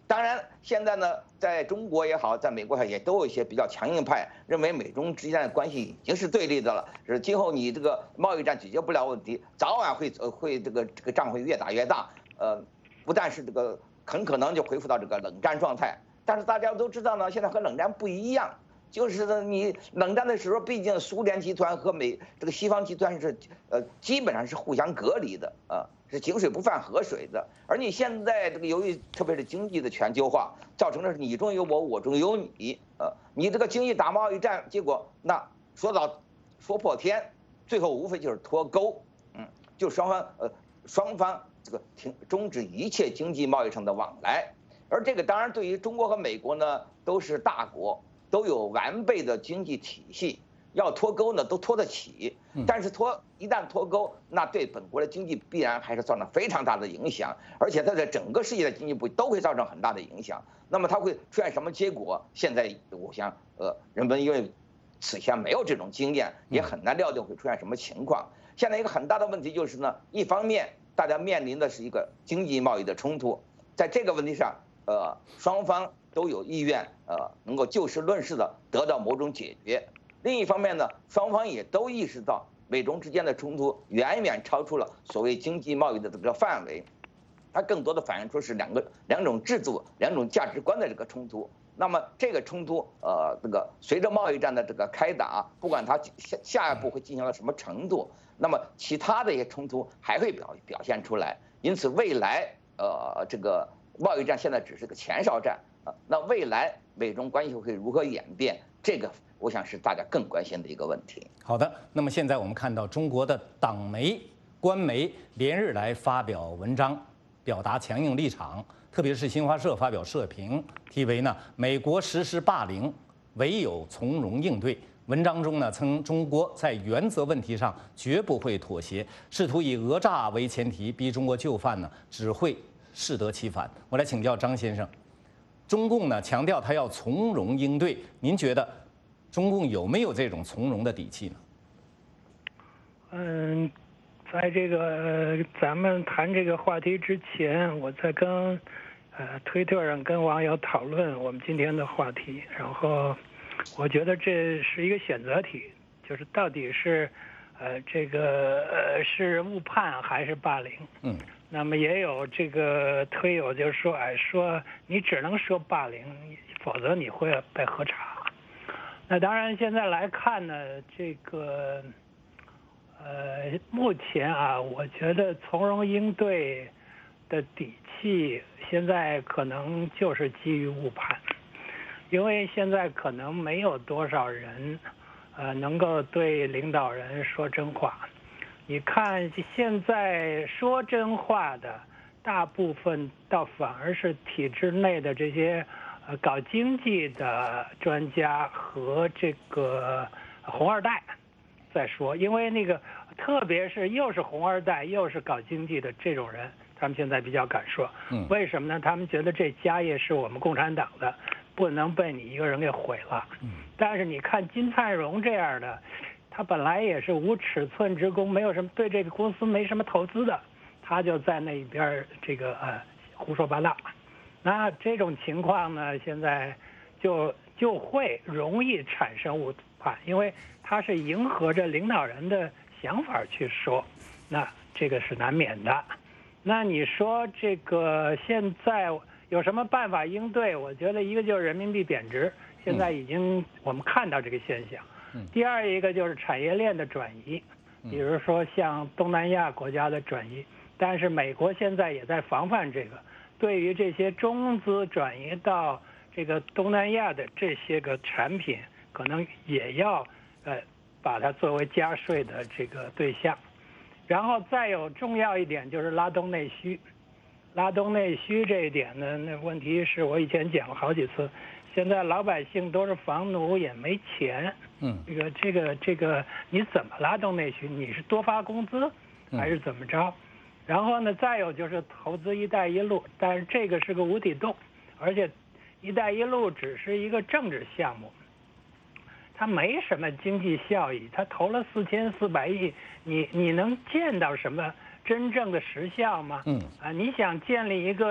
当然，现在呢，在中国也好，在美国也都有一些比较强硬派，认为美中之间的关系已经是对立的了，是今后你这个贸易战解决不了问题，早晚会这个仗会越打越大，不但是这个很可能就恢复到这个冷战状态。但是大家都知道呢，现在和冷战不一样，就是呢，你冷战的时候，毕竟苏联集团和这个西方集团是基本上是互相隔离的是井水不犯河水的。而你现在这个由于特别是经济的全球化，造成的是你中有我，我中有你，你这个经济打贸易战，结果那说破天，最后无非就是脱钩，就双方这个终止一切经济贸易上的往来。而这个当然对于中国和美国呢都是大国，都有完备的经济体系，要脱钩呢都脱得起，但是一旦脱钩，那对本国的经济必然还是造成非常大的影响，而且它在整个世界的经济部都会造成很大的影响。那么它会出现什么结果？现在我想人们因为此前没有这种经验，也很难料定会出现什么情况。现在一个很大的问题就是呢，一方面大家面临的是一个经济贸易的冲突，在这个问题上，双方都有意愿能够就事论事的得到某种解决。另一方面呢，双方也都意识到美中之间的冲突远远超出了所谓经济贸易的这个范围，它更多的反映出是两种制度、两种价值观的这个冲突。那么这个冲突这个随着贸易战的这个开打，不管它下一步会进行到什么程度，那么其他的一些冲突还会表现出来。因此未来这个贸易战现在只是个前哨战那未来美中关系会如何演变，这个我想是大家更关心的一个问题。 好的，那么现在我们看到中国的党媒、官媒连日来发表文章，表达强硬立场，特别是新华社发表社评，题为呢“美国实施霸凌，唯有从容应对”。文章中呢称中国在原则问题上绝不会妥协，试图以讹诈为前提逼中国就范呢，只会适得其反。我来请教张先生，中共呢强调他要从容应对，您觉得中共有没有这种从容的底气呢？ 在这个咱们谈这个话题之前，我在跟推特上跟网友讨论我们今天的话题，然后我觉得这是一个选择题，就是到底是这个是误判还是霸凌？那么也有这个推友就说，说你只能说霸凌，否则你会被核查。那当然，现在来看呢，这个目前我觉得从容应对的底气，现在可能就是基于误判，因为现在可能没有多少人能够对领导人说真话。你看现在说真话的大部分倒反而是体制内的这些搞经济的专家和这个红二代在说，因为那个特别是又是红二代又是搞经济的这种人，他们现在比较敢说。为什么呢？他们觉得这家业是我们共产党的，不能被你一个人给毁了。但是你看金灿荣这样的，他本来也是无尺寸之功，没有什么对这个公司没什么投资的，他就在那边这个胡说八道。那这种情况呢，现在就会容易产生误判，因为他是迎合着领导人的想法去说，那这个是难免的。那你说这个现在有什么办法应对？我觉得一个就是人民币贬值，现在已经我们看到这个现象。第二一个就是产业链的转移，比如说像东南亚国家的转移，但是美国现在也在防范这个，对于这些中资转移到这个东南亚的这些个产品，可能也要把它作为加税的这个对象。然后再有重要一点就是拉动内需，拉动内需这一点呢，那问题是我以前讲了好几次，现在老百姓都是房奴也没钱，这个你怎么拉动内需？你是多发工资还是怎么着？然后呢，再有就是投资一带一路，但是这个是个无底洞，而且一带一路只是一个政治项目，它没什么经济效益，它投了4400亿，你能见到什么真正的实效吗？你想建立一个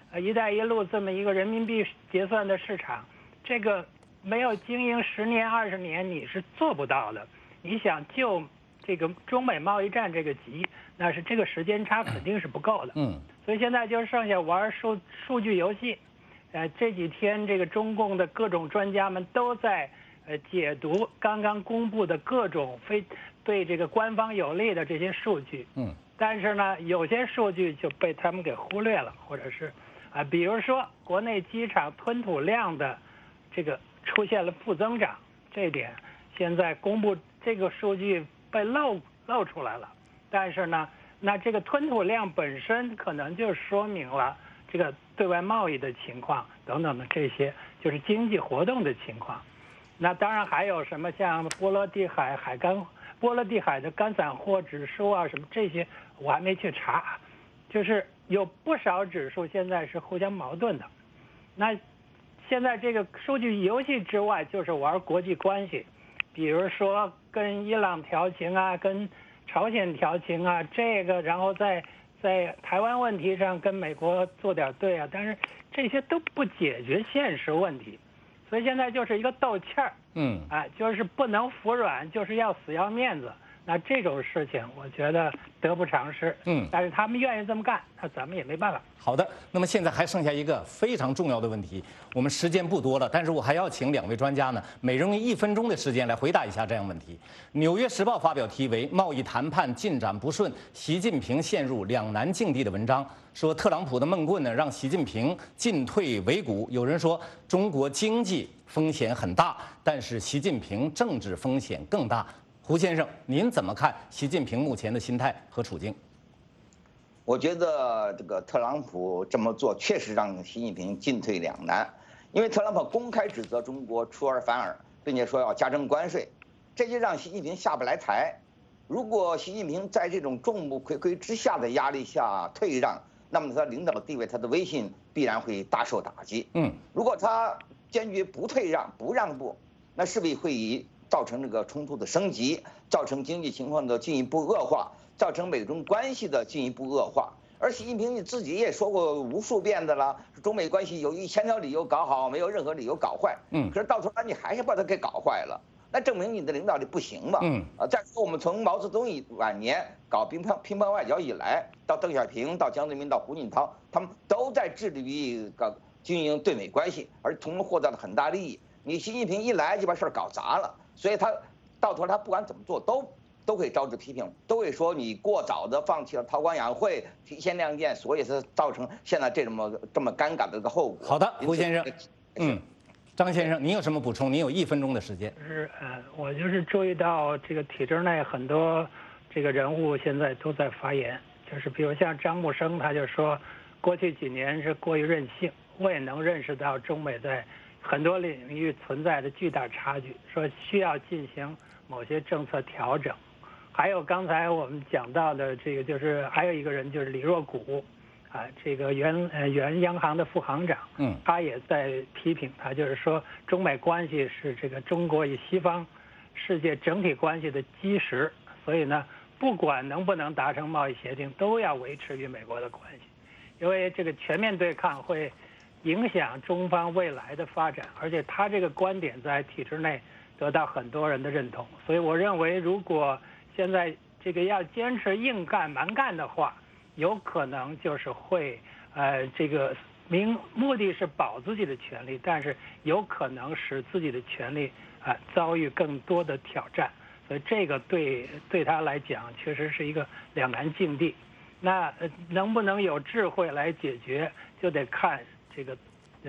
一带一路这么一个人民币结算的市场，这个没有经营10年20年你是做不到的。你想就这个中美贸易战这个急，那是这个时间差肯定是不够的。所以现在就剩下玩数据游戏。这几天这个中共的各种专家们都在解读刚刚公布的各种对这个官方有利的这些数据。但是呢，有些数据就被他们给忽略了，或者是比如说国内机场吞吐量的这个出现了负增长，这点现在公布这个数据被露出来了。但是呢，那这个吞吐量本身可能就说明了这个对外贸易的情况等等的这些，就是经济活动的情况。那当然还有什么像波罗的海的干散货指数啊，什么这些我还没去查，就是有不少指数现在是互相矛盾的。那现在这个数据游戏之外，就是玩国际关系，比如说跟伊朗调情啊，跟朝鲜调情啊，这个然后在台湾问题上跟美国做点对啊，但是这些都不解决现实问题，所以现在就是一个斗气儿，就是不能服软，就是要死要面子。那这种事情我觉得得不偿失，但是他们愿意这么干，那咱们也没办法。 好的，那么现在还剩下一个非常重要的问题，我们时间不多了，但是我还要请2位专家呢，每人用1分钟的时间来回答一下这样问题。《纽约时报》发表题为《贸易谈判进展不顺，习近平陷入两难境地》的文章，说特朗普的闷棍呢让习近平进退维谷。有人说中国经济风险很大，但是习近平政治风险更大。胡先生，您怎么看习近平目前的心态和处境？ 我觉得这个特朗普这么做确实让习近平进退两难，因为特朗普公开指责中国出尔反尔，并且说要加征关税，这就让习近平下不来台。如果习近平在这种众目睽睽之下的压力下退让，那么他领导地位、他的威信必然会大受打击。如果他坚决不退让、不让步，那势必会造成这个冲突的升级，造成经济情况的进一步恶化，造成美中关系的进一步恶化。而习近平你自己也说过无数遍的了，中美关系有1000条理由搞好，没有任何理由搞坏。可是到头来你还是把它给搞坏了，那证明你的领导力不行嘛。再说我们从毛泽东晚年搞乒乓外交以来，到邓小平，到江泽民，到胡锦涛，他们都在致力于经营对美关系，而从中获得了很大利益。你习近平一来就把事儿搞砸了。所以他到头他不管怎么做都会招致批评，都会说你过早的放弃了韬光养晦，提前亮剑，所以是造成现在这么尴尬的这个后果。 好的，胡先生，张先生，您有什么补充？您有1分钟的时间。 我就是注意到这个体制内很多这个人物现在都在发言，就是比如像张木生，他就说过去几年是过于任性，我也能认识到中美在很多领域存在的巨大差距，说需要进行某些政策调整。还有刚才我们讲到的这个，就是还有一个人就是李若谷，这个原央行的副行长，他也在批评，他就是说中美关系是这个中国与西方世界整体关系的基石，所以呢，不管能不能达成贸易协定，都要维持与美国的关系，因为这个全面对抗会影响中方未来的发展，而且他这个观点在体制内得到很多人的认同，所以我认为如果现在这个要坚持硬干蛮干的话，有可能就是会这个目的是保自己的权利，但是有可能使自己的权利遭遇更多的挑战，所以这个对他来讲确实是一个两难境地。那能不能有智慧来解决，就得看这个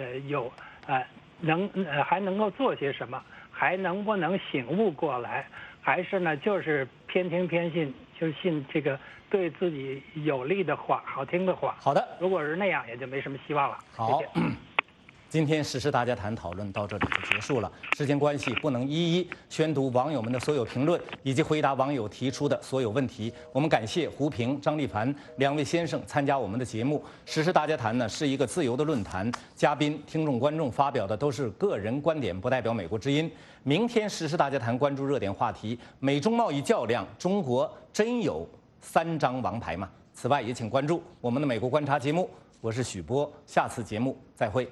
还能够做些什么，还能不能醒悟过来，还是呢就是偏听偏信，就信这个对自己有利的话、好听的话。 好的， 如果是那样，也就没什么希望了。 好， 谢谢。 今天时事大家谈讨论到这里就结束了，时间关系不能一一宣读网友们的所有评论以及回答网友提出的所有问题。我们感谢胡平、张立凡2位先生参加我们的节目。时事大家谈呢是一个自由的论坛，嘉宾、听众、观众发表的都是个人观点，不代表美国之音。明天时事大家谈关注热点话题：美中贸易较量，中国真有3张王牌吗？此外，也请关注我们的美国观察节目， 我是许波，下次节目再会。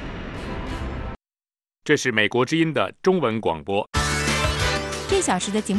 这是美国之音的中文广播。 这小时的节目